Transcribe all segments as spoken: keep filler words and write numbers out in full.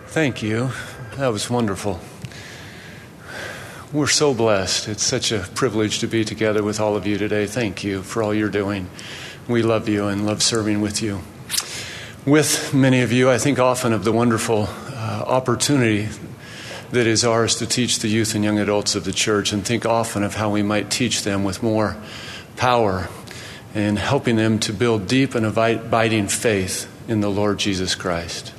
Thank you. That was wonderful. We're so blessed. It's such a privilege to be together with all of you today. Thank you for all you're doing. We love you and love serving with you. With many of you, I think often of the wonderful uh, opportunity that is ours to teach the youth and young adults of the church, and think often of how we might teach them with more power and helping them to build deep and abiding faith in the Lord Jesus Christ.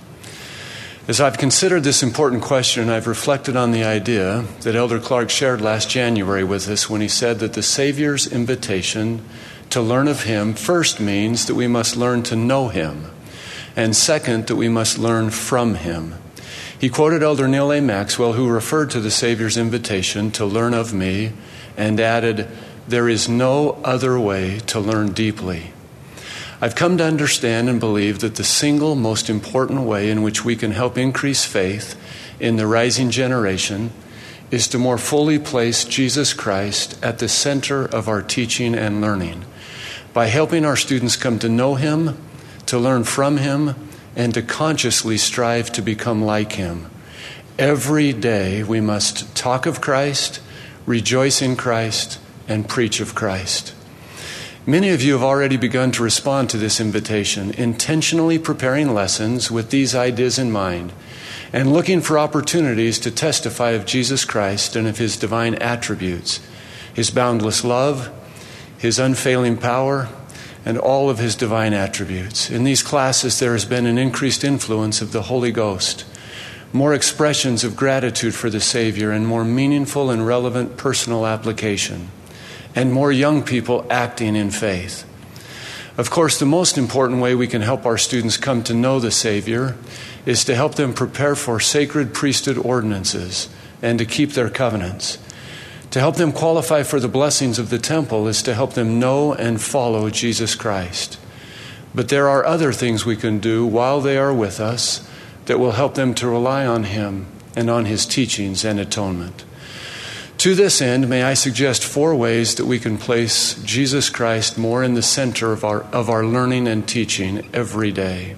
As I've considered this important question, I've reflected on the idea that Elder Clark shared last January with us when he said that the Savior's invitation to learn of Him first means that we must learn to know Him, and second, that we must learn from Him. He quoted Elder Neal A. Maxwell, who referred to the Savior's invitation to learn of me, and added, "There is no other way to learn deeply." I've come to understand and believe that the single most important way in which we can help increase faith in the rising generation is to more fully place Jesus Christ at the center of our teaching and learning, by helping our students come to know Him, to learn from Him, and to consciously strive to become like Him. Every day we must talk of Christ, rejoice in Christ, and preach of Christ. Many of you have already begun to respond to this invitation, intentionally preparing lessons with these ideas in mind, and looking for opportunities to testify of Jesus Christ and of His divine attributes, His boundless love, His unfailing power, and all of His divine attributes. In these classes, there has been an increased influence of the Holy Ghost, more expressions of gratitude for the Savior, and more meaningful and relevant personal application, and more young people acting in faith. Of course, the most important way we can help our students come to know the Savior is to help them prepare for sacred priesthood ordinances and to keep their covenants. To help them qualify for the blessings of the temple is to help them know and follow Jesus Christ. But there are other things we can do while they are with us that will help them to rely on Him and on His teachings and atonement. To this end, may I suggest four ways that we can place Jesus Christ more in the center of our, of our learning and teaching every day.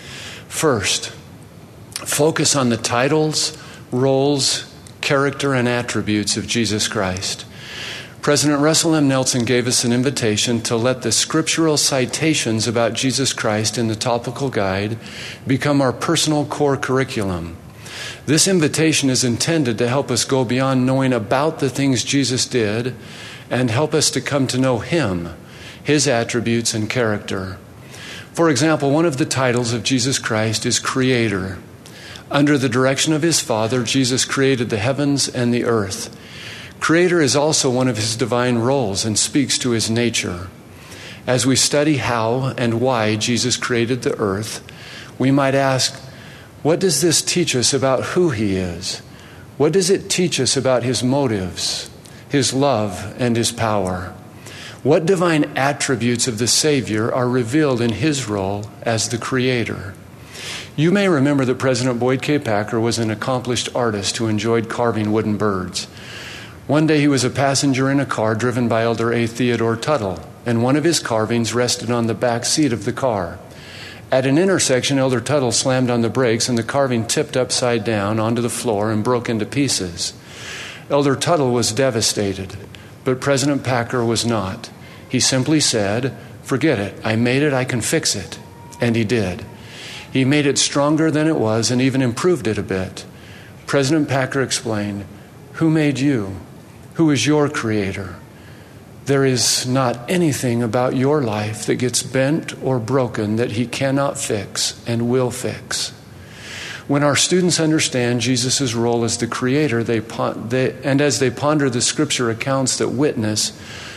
First, focus on the titles, roles, character, and attributes of Jesus Christ. President Russell M. Nelson gave us an invitation to let the scriptural citations about Jesus Christ in the topical guide become our personal core curriculum. This invitation is intended to help us go beyond knowing about the things Jesus did and help us to come to know Him, His attributes and character. For example, one of the titles of Jesus Christ is Creator. Under the direction of His Father, Jesus created the heavens and the earth. Creator is also one of His divine roles and speaks to His nature. As we study how and why Jesus created the earth, we might ask, what does this teach us about who He is? What does it teach us about His motives, His love, and His power? What divine attributes of the Savior are revealed in His role as the Creator? You may remember that President Boyd K. Packer was an accomplished artist who enjoyed carving wooden birds. One day he was a passenger in a car driven by Elder A. Theodore Tuttle, and one of his carvings rested on the back seat of the car. At an intersection, Elder Tuttle slammed on the brakes and the carving tipped upside down onto the floor and broke into pieces. Elder Tuttle was devastated, but President Packer was not. He simply said, "Forget it. I made it. I can fix it." And he did. He made it stronger than it was and even improved it a bit. President Packer explained, "Who made you? Who is your creator? There is not anything about your life that gets bent or broken that He cannot fix and will fix." When our students understand Jesus' role as the Creator, they, they and as they ponder the Scripture accounts that witness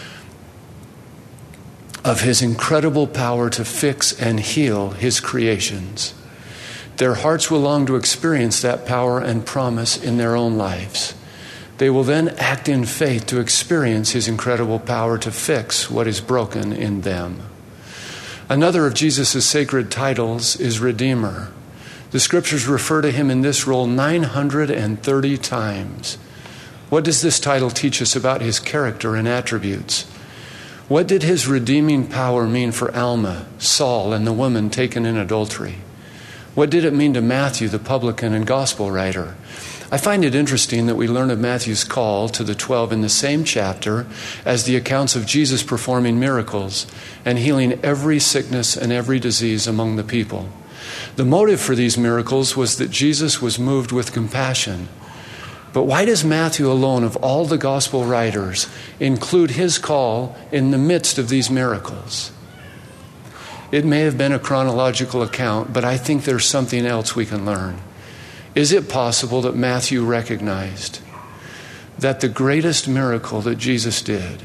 of His incredible power to fix and heal His creations, their hearts will long to experience that power and promise in their own lives. They will then act in faith to experience His incredible power to fix what is broken in them. Another of Jesus' sacred titles is Redeemer. The Scriptures refer to Him in this role nine hundred thirty times. What does this title teach us about His character and attributes? What did His redeeming power mean for Alma, Saul, and the woman taken in adultery? What did it mean to Matthew, the publican and gospel writer? I find it interesting that we learn of Matthew's call to the twelve in the same chapter as the accounts of Jesus performing miracles and healing every sickness and every disease among the people. The motive for these miracles was that Jesus was moved with compassion. But why does Matthew alone, of all the gospel writers, include his call in the midst of these miracles? It may have been a chronological account, but I think there's something else we can learn. Is it possible that Matthew recognized that the greatest miracle that Jesus did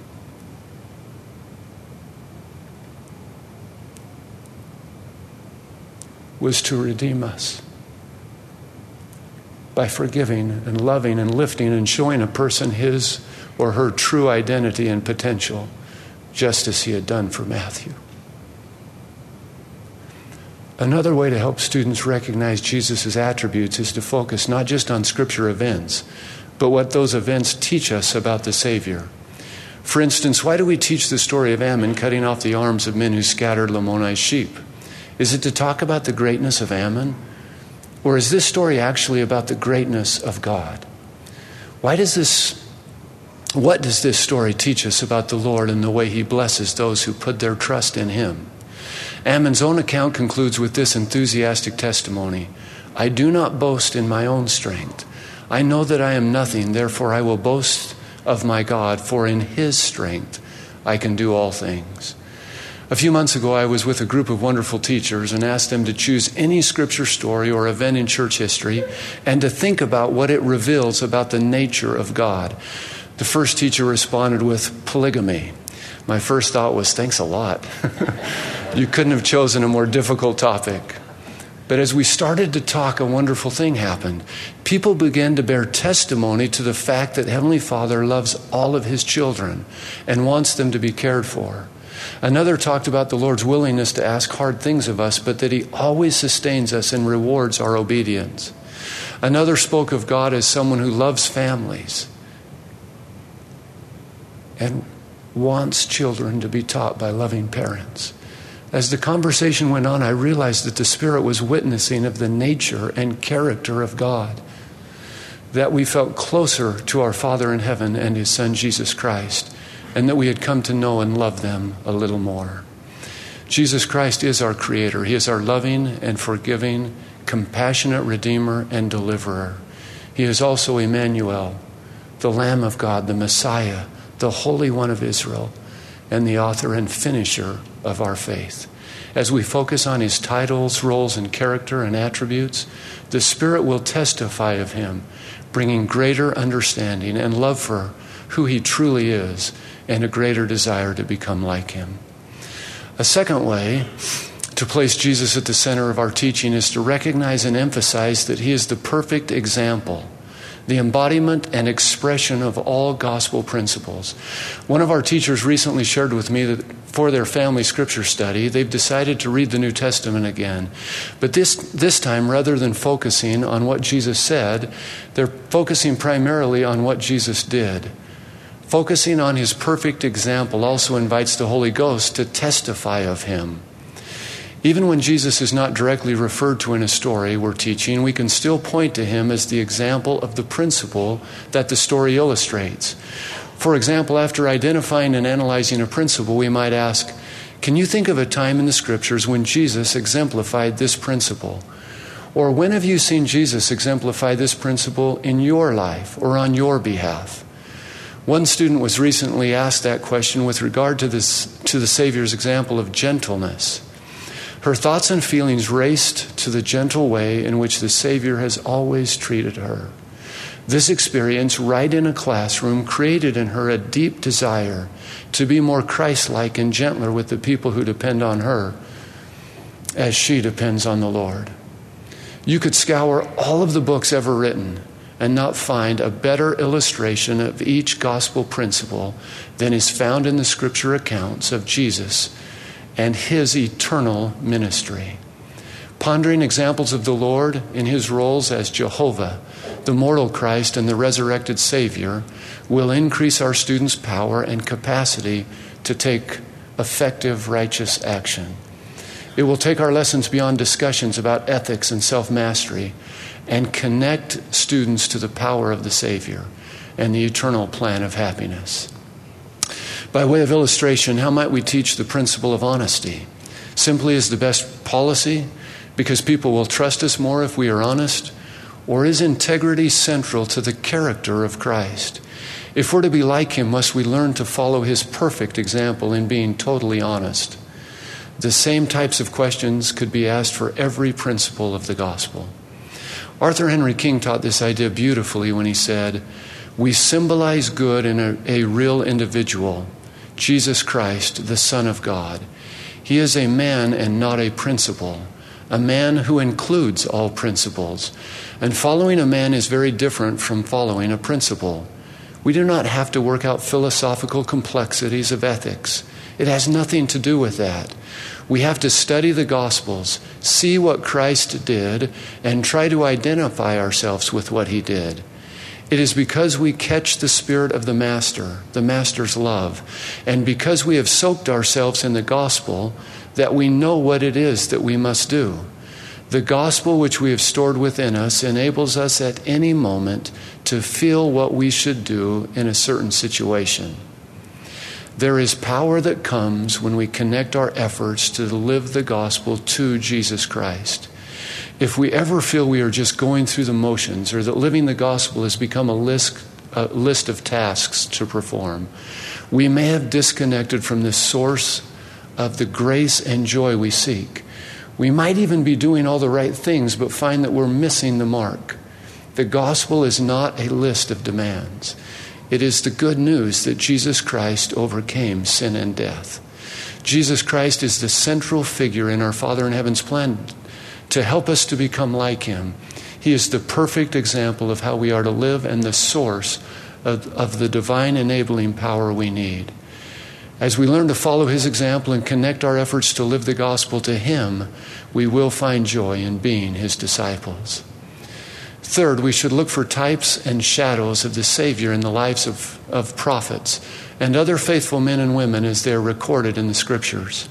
was to redeem us by forgiving and loving and lifting and showing a person his or her true identity and potential, just as he had done for Matthew? Another way to help students recognize Jesus' attributes is to focus not just on Scripture events, but what those events teach us about the Savior. For instance, why do we teach the story of Ammon cutting off the arms of men who scattered Lamoni's sheep? Is it to talk about the greatness of Ammon? Or is this story actually about the greatness of God? Why does this, what does this story teach us about the Lord and the way he blesses those who put their trust in him? Ammon's own account concludes with this enthusiastic testimony: I do not boast in my own strength. I know that I am nothing, therefore I will boast of my God, for in his strength I can do all things. A few months ago, I was with a group of wonderful teachers and asked them to choose any scripture story or event in church history and to think about what it reveals about the nature of God. The first teacher responded with polygamy. My first thought was, thanks a lot. You couldn't have chosen a more difficult topic. But as we started to talk, a wonderful thing happened. People began to bear testimony to the fact that Heavenly Father loves all of his children and wants them to be cared for. Another talked about the Lord's willingness to ask hard things of us, but that he always sustains us and rewards our obedience. Another spoke of God as someone who loves families and wants children to be taught by loving parents. As the conversation went on, I realized that the Spirit was witnessing of the nature and character of God, that we felt closer to our Father in heaven and his Son, Jesus Christ, and that we had come to know and love them a little more. Jesus Christ is our Creator. He is our loving and forgiving, compassionate Redeemer and Deliverer. He is also Emmanuel, the Lamb of God, the Messiah, the Holy One of Israel, and the author and finisher of our faith. As we focus on his titles, roles, and character and attributes, the Spirit will testify of him, bringing greater understanding and love for who he truly is and a greater desire to become like him. A second way to place Jesus at the center of our teaching is to recognize and emphasize that he is the perfect example, the embodiment and expression of all gospel principles. One of our teachers recently shared with me that for their family scripture study, they've decided to read the New Testament again. But this, this time, rather than focusing on what Jesus said, they're focusing primarily on what Jesus did. Focusing on his perfect example also invites the Holy Ghost to testify of him. Even when Jesus is not directly referred to in a story we're teaching, we can still point to him as the example of the principle that the story illustrates. For example, after identifying and analyzing a principle, we might ask, can you think of a time in the Scriptures when Jesus exemplified this principle? Or when have you seen Jesus exemplify this principle in your life or on your behalf? One student was recently asked that question with regard to this, to the Savior's example of gentleness. Her thoughts and feelings raced to the gentle way in which the Savior has always treated her. This experience, right in a classroom, created in her a deep desire to be more Christ-like and gentler with the people who depend on her as she depends on the Lord. You could scour all of the books ever written and not find a better illustration of each gospel principle than is found in the scripture accounts of Jesus and his eternal ministry. Pondering examples of the Lord in his roles as Jehovah, the mortal Christ, and the resurrected Savior will increase our students' power and capacity to take effective righteous action. It will take our lessons beyond discussions about ethics and self-mastery and connect students to the power of the Savior and the eternal plan of happiness. By way of illustration, how might we teach the principle of honesty? Simply as the best policy, because people will trust us more if we are honest? Or is integrity central to the character of Christ? If we're to be like him, must we learn to follow his perfect example in being totally honest? The same types of questions could be asked for every principle of the gospel. Arthur Henry King taught this idea beautifully when he said, "We symbolize good in a, a real individual, Jesus Christ, the Son of God. He is a man and not a principle, a man who includes all principles. And following a man is very different from following a principle. We do not have to work out philosophical complexities of ethics. It has nothing to do with that. We have to study the Gospels, see what Christ did, and try to identify ourselves with what he did. It is because we catch the spirit of the Master, the Master's love, and because we have soaked ourselves in the gospel that we know what it is that we must do. The gospel which we have stored within us enables us at any moment to feel what we should do in a certain situation. There is power that comes when we connect our efforts to live the gospel to Jesus Christ. If we ever feel we are just going through the motions, or that living the gospel has become a list, a list of tasks to perform, we may have disconnected from the source of the grace and joy we seek. We might even be doing all the right things, but find that we're missing the mark. The gospel is not a list of demands. It is the good news that Jesus Christ overcame sin and death. Jesus Christ is the central figure in our Father in Heaven's plan to help us to become like him. He is the perfect example of how we are to live and the source of, of the divine enabling power we need. As we learn to follow his example and connect our efforts to live the gospel to him, we will find joy in being his disciples. Third, we should look for types and shadows of the Savior in the lives of, of prophets and other faithful men and women as they are recorded in the Scriptures.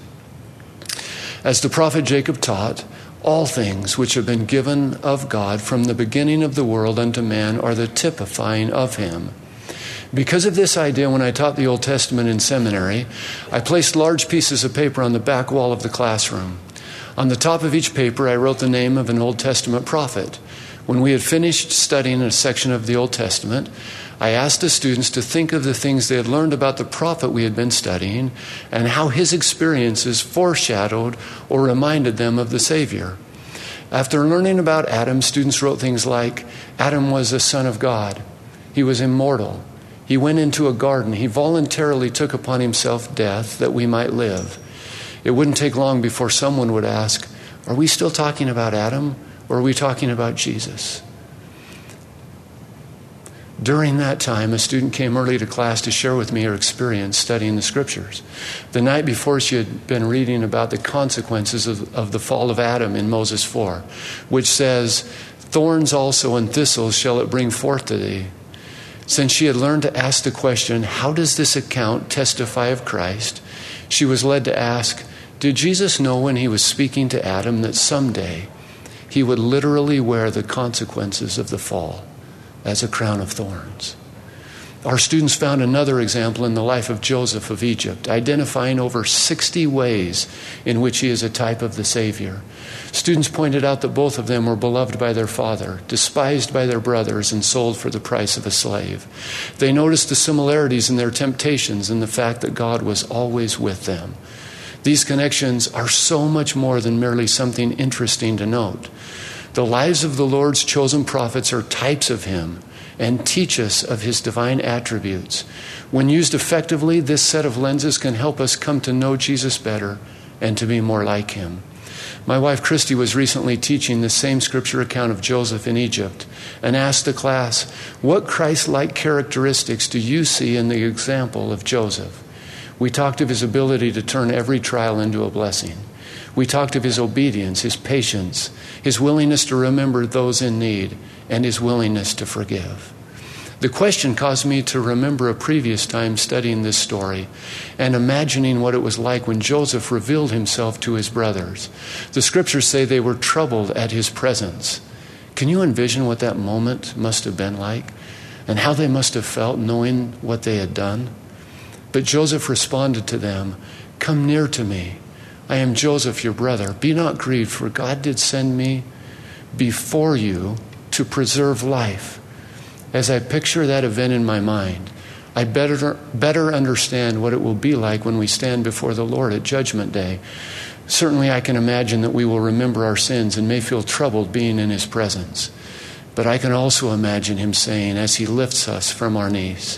As the prophet Jacob taught, all things which have been given of God from the beginning of the world unto man are the typifying of him. Because of this idea, when I taught the Old Testament in seminary, I placed large pieces of paper on the back wall of the classroom. On the top of each paper, I wrote the name of an Old Testament prophet. When we had finished studying a section of the Old Testament, I asked the students to think of the things they had learned about the prophet we had been studying and how his experiences foreshadowed or reminded them of the Savior. After learning about Adam, students wrote things like, Adam was a son of God. He was immortal. He went into a garden. He voluntarily took upon himself death that we might live. It wouldn't take long before someone would ask, are we still talking about Adam? Or are we talking about Jesus? During that time, a student came early to class to share with me her experience studying the Scriptures. The night before, she had been reading about the consequences of, of the fall of Adam in Moses four, which says, thorns also and thistles shall it bring forth to thee. Since she had learned to ask the question, how does this account testify of Christ? She was led to ask, did Jesus know when he was speaking to Adam that someday he would literally wear the consequences of the fall as a crown of thorns? Our students found another example in the life of Joseph of Egypt, identifying over sixty ways in which he is a type of the Savior. Students pointed out that both of them were beloved by their father, despised by their brothers, and sold for the price of a slave. They noticed the similarities in their temptations and the fact that God was always with them. These connections are so much more than merely something interesting to note. The lives of the Lord's chosen prophets are types of him and teach us of his divine attributes. When used effectively, this set of lenses can help us come to know Jesus better and to be more like him. My wife Christy was recently teaching the same scripture account of Joseph in Egypt and asked the class, what Christ-like characteristics do you see in the example of Joseph? We talked of his ability to turn every trial into a blessing. We talked of his obedience, his patience, his willingness to remember those in need, and his willingness to forgive. The question caused me to remember a previous time studying this story and imagining what it was like when Joseph revealed himself to his brothers. The scriptures say they were troubled at his presence. Can you envision what that moment must have been like and how they must have felt knowing what they had done? But Joseph responded to them, "Come near to me. I am Joseph, your brother. Be not grieved, for God did send me before you to preserve life." As I picture that event in my mind, I better better understand what it will be like when we stand before the Lord at Judgment Day. Certainly I can imagine that we will remember our sins and may feel troubled being in his presence. But I can also imagine him saying, as he lifts us from our knees,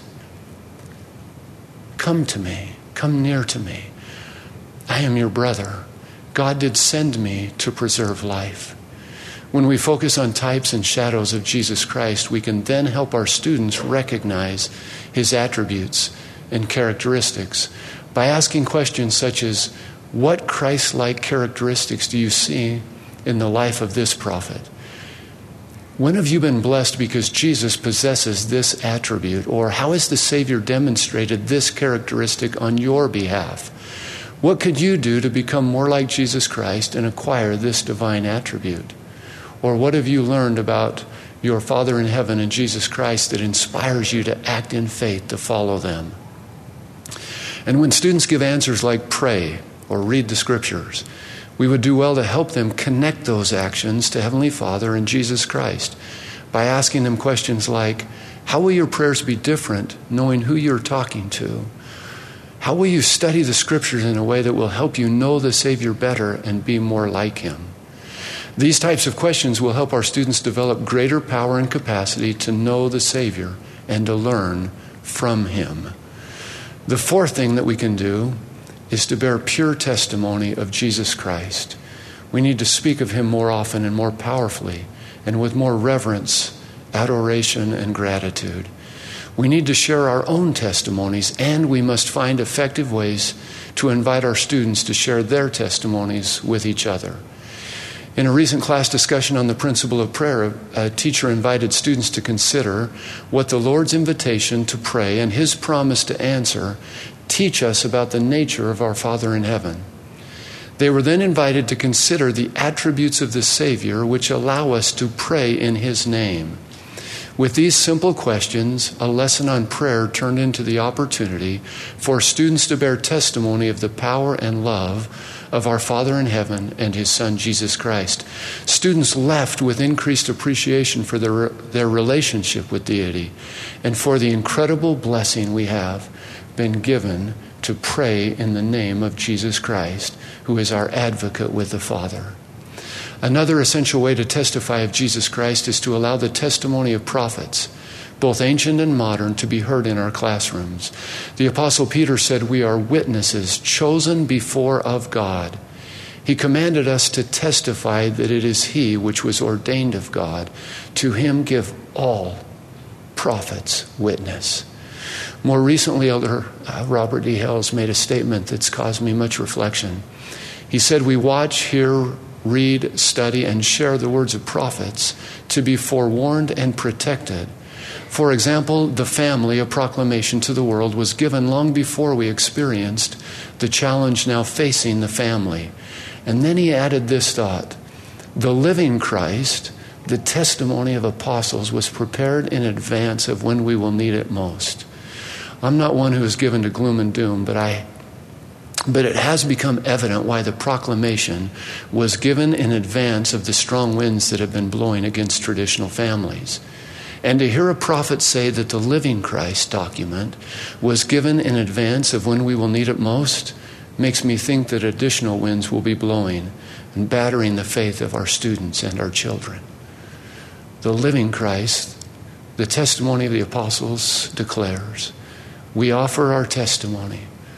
"Come to me, come near to me. I am your brother. God did send me to preserve life." When we focus on types and shadows of Jesus Christ, we can then help our students recognize his attributes and characteristics by asking questions such as, what Christ-like characteristics do you see in the life of this prophet? When have you been blessed because Jesus possesses this attribute? Or how has the Savior demonstrated this characteristic on your behalf? What could you do to become more like Jesus Christ and acquire this divine attribute? Or what have you learned about your Father in heaven and Jesus Christ that inspires you to act in faith to follow them? And when students give answers like pray or read the scriptures, we would do well to help them connect those actions to Heavenly Father and Jesus Christ by asking them questions like, how will your prayers be different knowing who you're talking to? How will you study the scriptures in a way that will help you know the Savior better and be more like him? These types of questions will help our students develop greater power and capacity to know the Savior and to learn from him. The fourth thing that we can do is to bear pure testimony of Jesus Christ. We need to speak of him more often and more powerfully and with more reverence, adoration, and gratitude. We need to share our own testimonies, and we must find effective ways to invite our students to share their testimonies with each other. In a recent class discussion on the principle of prayer, a teacher invited students to consider what the Lord's invitation to pray and his promise to answer teach us about the nature of our Father in heaven. They were then invited to consider the attributes of the Savior which allow us to pray in his name. With these simple questions, a lesson on prayer turned into the opportunity for students to bear testimony of the power and love of our Father in heaven and his Son, Jesus Christ. Students left with increased appreciation for their, their relationship with deity and for the incredible blessing we have been given to pray in the name of Jesus Christ, who is our advocate with the Father. Another essential way to testify of Jesus Christ is to allow the testimony of prophets, both ancient and modern, to be heard in our classrooms. The Apostle Peter said we are witnesses chosen before of God. He commanded us to testify that it is he which was ordained of God. To him give all prophets witness. More recently, Elder uh, Robert D. Hales made a statement that's caused me much reflection. He said, we watch, hear, read, study, and share the words of prophets to be forewarned and protected. For example, the family, a proclamation to the world, was given long before we experienced the challenge now facing the family. And then he added this thought: the living Christ, the testimony of apostles, was prepared in advance of when we will need it most. I'm not one who is given to gloom and doom, but I But it has become evident why the proclamation was given in advance of the strong winds that have been blowing against traditional families. And to hear a prophet say that the living Christ document was given in advance of when we will need it most makes me think that additional winds will be blowing and battering the faith of our students and our children. The living Christ, the testimony of the apostles declares, we offer our testimony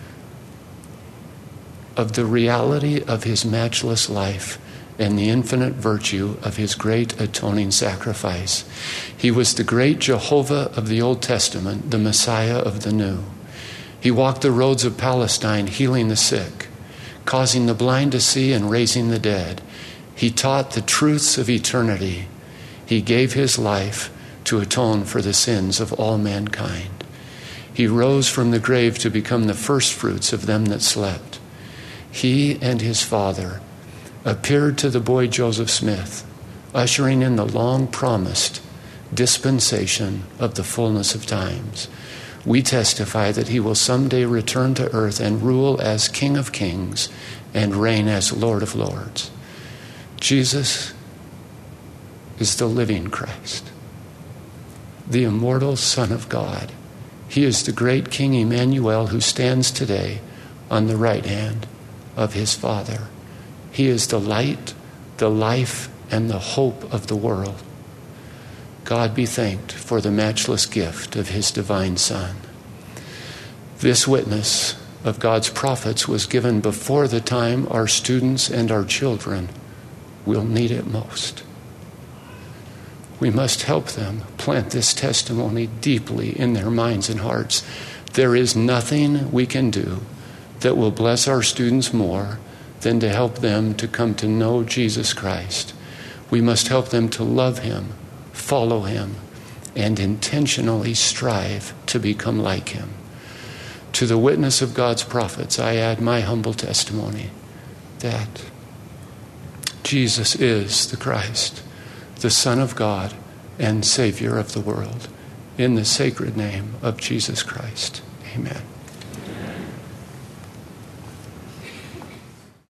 of the reality of his matchless life and the infinite virtue of his great atoning sacrifice. He was the great Jehovah of the Old Testament, the Messiah of the New. He walked the roads of Palestine, healing the sick, causing the blind to see and raising the dead. He taught the truths of eternity. He gave his life to atone for the sins of all mankind. He rose from the grave to become the firstfruits of them that slept. He and his Father appeared to the boy Joseph Smith, ushering in the long-promised dispensation of the fullness of times. We testify that he will someday return to earth and rule as King of Kings and reign as Lord of Lords. Jesus is the living Christ, the immortal Son of God. He is the great King Emmanuel who stands today on the right hand of his Father. He is the light, the life, and the hope of the world. God be thanked for the matchless gift of his divine Son. This witness of God's prophets was given before the time our students and our children will need it most. We must help them plant this testimony deeply in their minds and hearts. There is nothing we can do that will bless our students more than to help them to come to know Jesus Christ. We must help them to love him, follow him, and intentionally strive to become like him. To the witness of God's prophets, I add my humble testimony that Jesus is the Christ, the Son of God and Savior of the world. In the sacred name of Jesus Christ, amen.